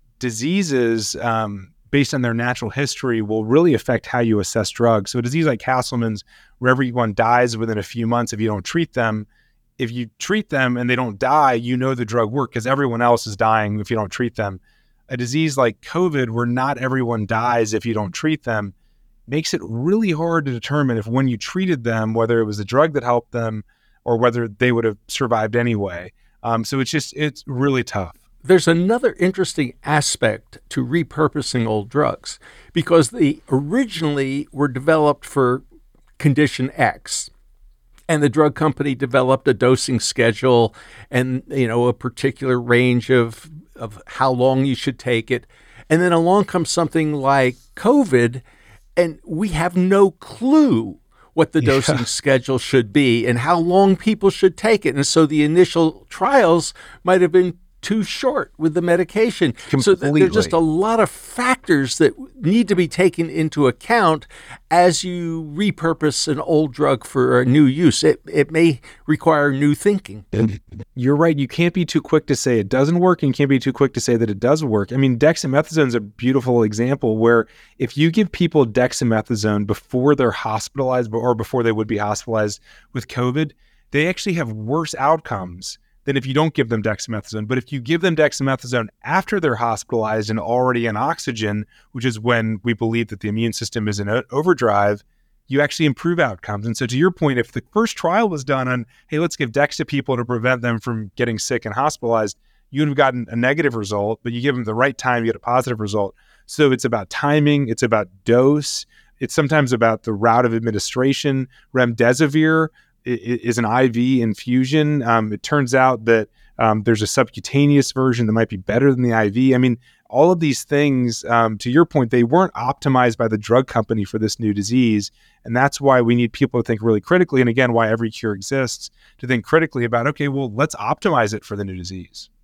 diseases um, based on their natural history will really affect how you assess drugs. So a disease like Castleman's, where everyone dies within a few months if you don't treat them, if you treat them and they don't die, you know the drug worked because everyone else is dying if you don't treat them. A disease like COVID, where not everyone dies if you don't treat them, makes it really hard to determine if when you treated them, whether it was the drug that helped them or whether they would have survived anyway. Um, so it's just, it's really tough. There's another interesting aspect to repurposing old drugs because they originally were developed for condition X. And the drug company developed a dosing schedule and, you know, a particular range of of how long you should take it. And then along comes something like COVID, and we have no clue what the dosing yeah. schedule should be and how long people should take it. And so the initial trials might have been too short with the medication. Completely. So th- there's just a lot of factors that need to be taken into account as you repurpose an old drug for a new use. It it may require new thinking. You're right. You can't be too quick to say it doesn't work, and you can't be too quick to say that it does work. I mean, dexamethasone is a beautiful example where if you give people dexamethasone before they're hospitalized or before they would be hospitalized with COVID, they actually have worse outcomes than if you don't give them dexamethasone. But if you give them dexamethasone after they're hospitalized and already on oxygen, which is when we believe that the immune system is in overdrive, you actually improve outcomes. And so to your point, if the first trial was done on, hey, let's give dex to people to prevent them from getting sick and hospitalized, you would have gotten a negative result, but you give them the right time, you get a positive result. So it's about timing, it's about dose, it's sometimes about the route of administration. Remdesivir is an I V infusion. Um, it turns out that um, there's a subcutaneous version that might be better than the I V. I mean, all of these things, um, to your point, they weren't optimized by the drug company for this new disease. And that's why we need people to think really critically. And again, why Every Cure exists, to think critically about, okay, well, let's optimize it for the new disease.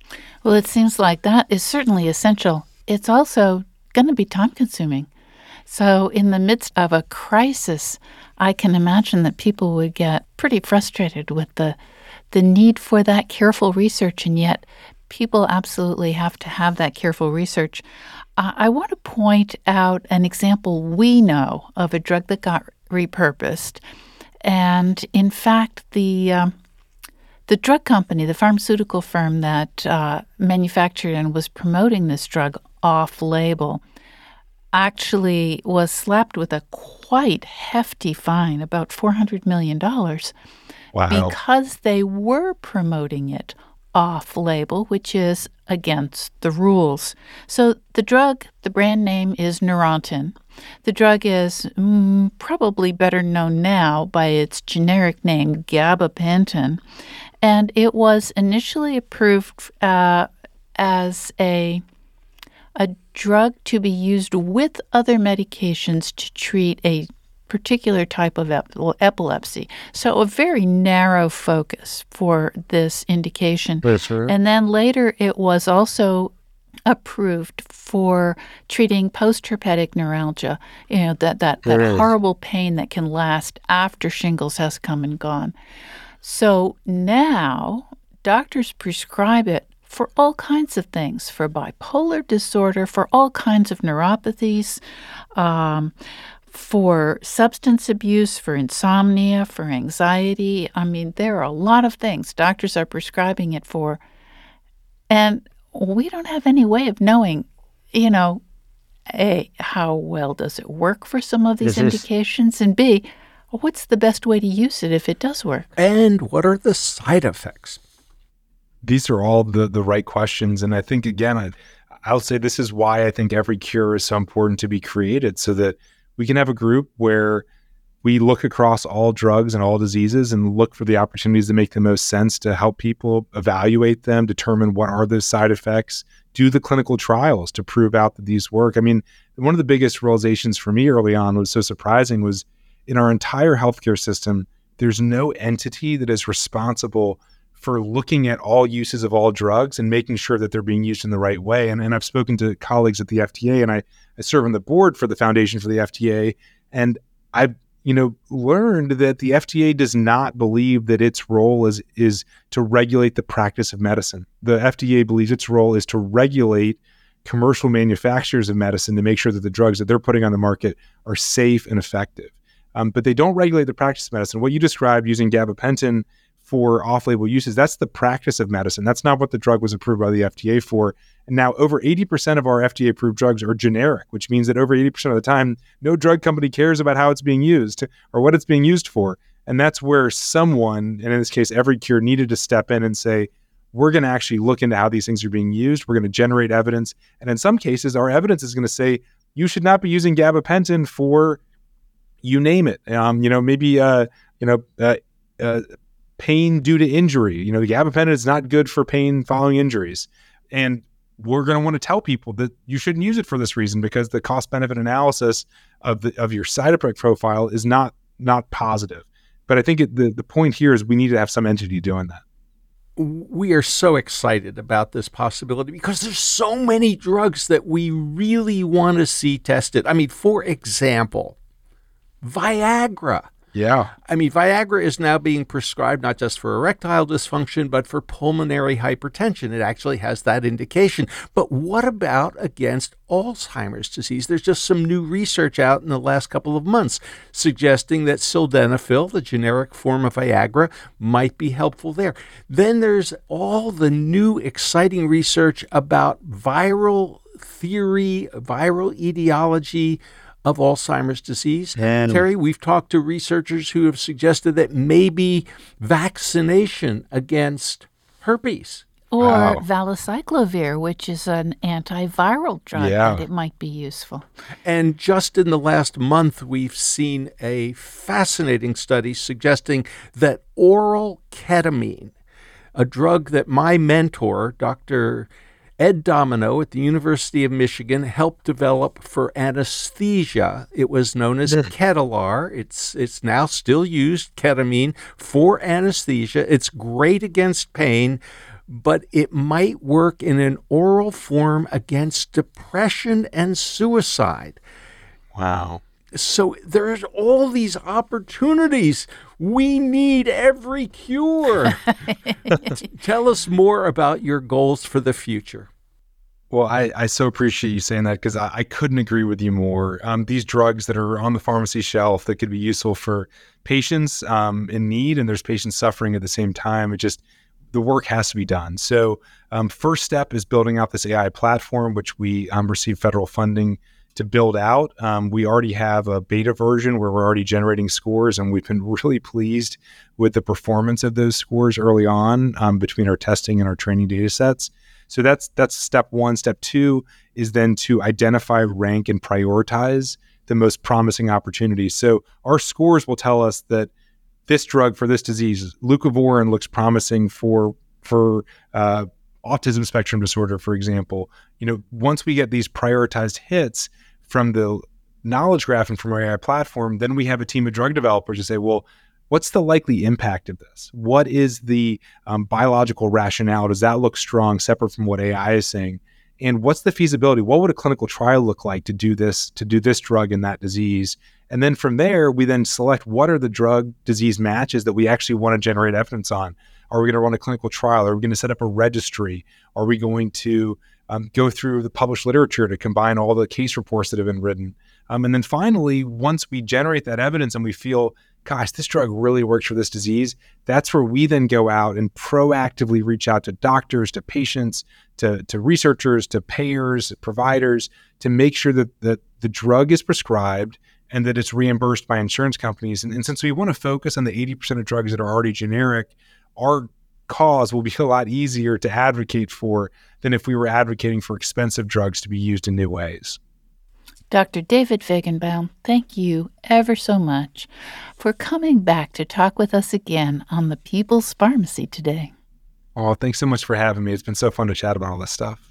Well, it seems like that is certainly essential. It's also going to be time-consuming. So in the midst of a crisis, I can imagine that people would get pretty frustrated with the the need for that careful research, and yet people absolutely have to have that careful research. Uh, I want to point out an example we know of a drug that got repurposed. And in fact, the um, the drug company, the pharmaceutical firm that uh, manufactured and was promoting this drug off-label, actually was slapped with a quite hefty fine, about four hundred million dollars, Wow. because they were promoting it off-label, which is against the rules. So the drug, the brand name is Neurontin. The drug is mm, probably better known now by its generic name, gabapentin, and it was initially approved uh, as a a drug to be used with other medications to treat a particular type of ep- epilepsy. So a very narrow focus for this indication. Yes, sir. And then later it was also approved for treating post-herpetic neuralgia, you know, that, that, that Yes. horrible pain that can last after shingles has come and gone. So now doctors prescribe it for all kinds of things, for bipolar disorder, for all kinds of neuropathies, um, for substance abuse, for insomnia, for anxiety. I mean, there are a lot of things doctors are prescribing it for. And we don't have any way of knowing, you know, A, how well does it work for some of these This is- indications? And B, what's the best way to use it if it does work? And what are the side effects? These are all the the right questions. And I think, again, I, I'll say this is why I think every cure is so important to be created, so that we can have a group where we look across all drugs and all diseases and look for the opportunities that make the most sense to help people, evaluate them, determine what are those side effects, do the clinical trials to prove out that these work. I mean, one of the biggest realizations for me early on was so surprising was in our entire healthcare system, there's no entity that is responsible for looking at all uses of all drugs and making sure that they're being used in the right way. And, and I've spoken to colleagues at the F D A, and I, I serve on the board for the Foundation for the F D A. And I've, you know, learned that the F D A does not believe that its role is, is to regulate the practice of medicine. The F D A believes its role is to regulate commercial manufacturers of medicine to make sure that the drugs that they're putting on the market are safe and effective. Um, but they don't regulate the practice of medicine. What you described using gabapentin for off-label uses, that's the practice of medicine. That's not what the drug was approved by the F D A for. And now over eighty percent of our F D A-approved drugs are generic, which means that over eighty percent of the time, no drug company cares about how it's being used or what it's being used for. And that's where someone, and in this case, every cure, needed to step in and say, we're going to actually look into how these things are being used. We're going to generate evidence. And in some cases, our evidence is going to say, you should not be using gabapentin for, you name it. Um, you know, maybe, uh, you know, uh, uh, pain due to injury. You know, the gabapentin is not good for pain following injuries. And we're going to want to tell people that you shouldn't use it for this reason, because the cost benefit analysis of the of your side effect profile is not not positive. But I think it, the, the point here is we need to have some entity doing that. We are so excited about this possibility because there's so many drugs that we really want to see tested. I mean, for example, Viagra. Yeah. I mean, Viagra is now being prescribed not just for erectile dysfunction, but for pulmonary hypertension. It actually has that indication. But what about against Alzheimer's disease? There's just some new research out in the last couple of months suggesting that sildenafil, the generic form of Viagra, might be helpful there. Then there's all the new exciting research about viral theory, viral etiology of Alzheimer's disease. And Terry, we've talked to researchers who have suggested that maybe vaccination against herpes. Or Wow. valacyclovir, which is an antiviral drug, Yeah. that it might be useful. And just in the last month, we've seen a fascinating study suggesting that oral ketamine, a drug that my mentor, Doctor Ed Domino at the University of Michigan, helped develop for anesthesia. It was known as Ketalar. It's it's now still used, ketamine, for anesthesia. It's great against pain. but it might work in an oral form against depression and suicide. Wow. So there's all these opportunities. We need every cure. Tell us more about your goals for the future. Well, I, I so appreciate you saying that, because I, I couldn't agree with you more. Um, these drugs that are on the pharmacy shelf that could be useful for patients um, in need, and there's patients suffering at the same time. It just, the work has to be done. So um, first step is building out this A I platform, which we um, receive federal funding to build out. Um, we already have a beta version where we're already generating scores, and we've been really pleased with the performance of those scores early on um, between our testing and our training data sets. So that's that's step one. Step two is then to identify, rank, and prioritize the most promising opportunities. So our scores will tell us that this drug for this disease, leucovorin, looks promising for for uh, autism spectrum disorder, for example. You know, once we get these prioritized hits from the knowledge graph and from our A I platform, then we have a team of drug developers to say, well, what's the likely impact of this? What is the um, biological rationale? Does that look strong, separate from what A I is saying? And what's the feasibility? What would a clinical trial look like to do this, to do this drug in that disease? And then from there, we then select what are the drug disease matches that we actually want to generate evidence on. Are we going to run a clinical trial? Are we going to set up a registry? Are we going to um, go through the published literature to combine all the case reports that have been written? Um, and then finally, once we generate that evidence and we feel, gosh, this drug really works for this disease, that's where we then go out and proactively reach out to doctors, to patients, to, to researchers, to payers, providers, to make sure that, that the drug is prescribed and that it's reimbursed by insurance companies. And, and since we want to focus on the eighty percent of drugs that are already generic, our cause will be a lot easier to advocate for than if we were advocating for expensive drugs to be used in new ways. Doctor David Fajgenbaum, thank you ever so much for coming back to talk with us again on the People's Pharmacy today. Oh, thanks so much for having me. It's been so fun to chat about all this stuff.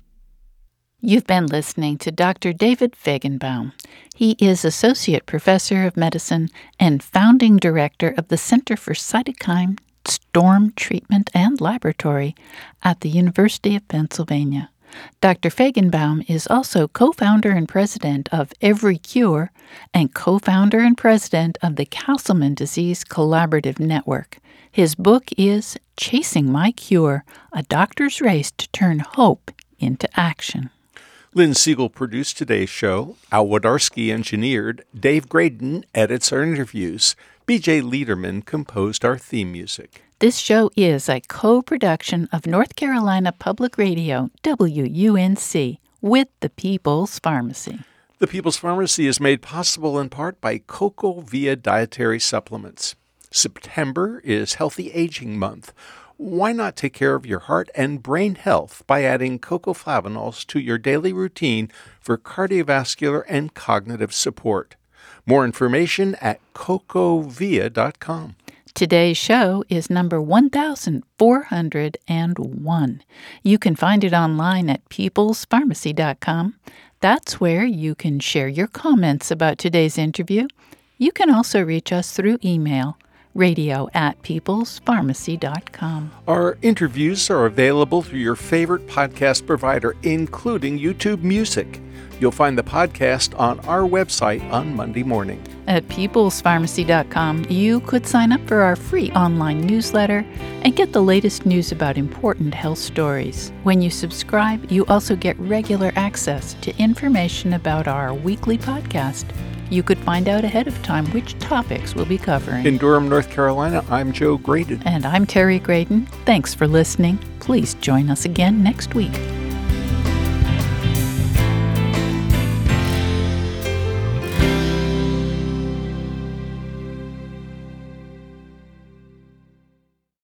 You've been listening to Doctor David Fajgenbaum. He is Associate Professor of Medicine and Founding Director of the Center for Cytokine Storm Treatment and Laboratory at the University of Pennsylvania. Doctor Fajgenbaum is also co-founder and president of Every Cure and co-founder and president of the Castleman Disease Collaborative Network. His book is Chasing My Cure, A Doctor's Race to Turn Hope into Action. Lynn Siegel produced today's show. Al Wodarski engineered. Dave Graydon edits our interviews. B J Liederman composed our theme music. This show is a co-production of North Carolina Public Radio, W U N C, with the People's Pharmacy. The People's Pharmacy is made possible in part by Cocoa Via Dietary Supplements. September is Healthy Aging Month. Why not take care of your heart and brain health by adding cocoa flavanols to your daily routine for cardiovascular and cognitive support? More information at cocoa via dot com. Today's show is number one thousand four hundred one. You can find it online at peoples pharmacy dot com. That's where you can share your comments about today's interview. You can also reach us through email, radio at peoples pharmacy dot com. Our interviews are available through your favorite podcast provider, including YouTube Music. You'll find the podcast on our website on Monday morning. At peoples pharmacy dot com, you could sign up for our free online newsletter and get the latest news about important health stories. When you subscribe, you also get regular access to information about our weekly podcast. You could find out ahead of time which topics we'll be covering. In Durham, North Carolina, I'm Joe Graydon. And I'm Terry Graydon. Thanks for listening. Please join us again next week.